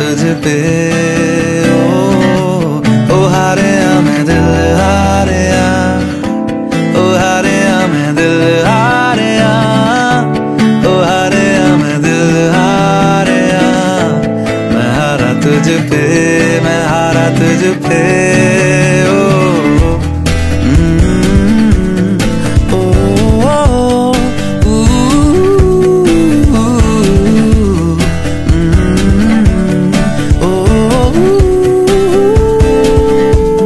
तुझ पे। ओ हारे मैं दिल हारे, ओ हारे मैं दिल हारे, ओ हारे मैं दिल हारे। मैं हारा तुझ पे, मैं हारा तुझ पे।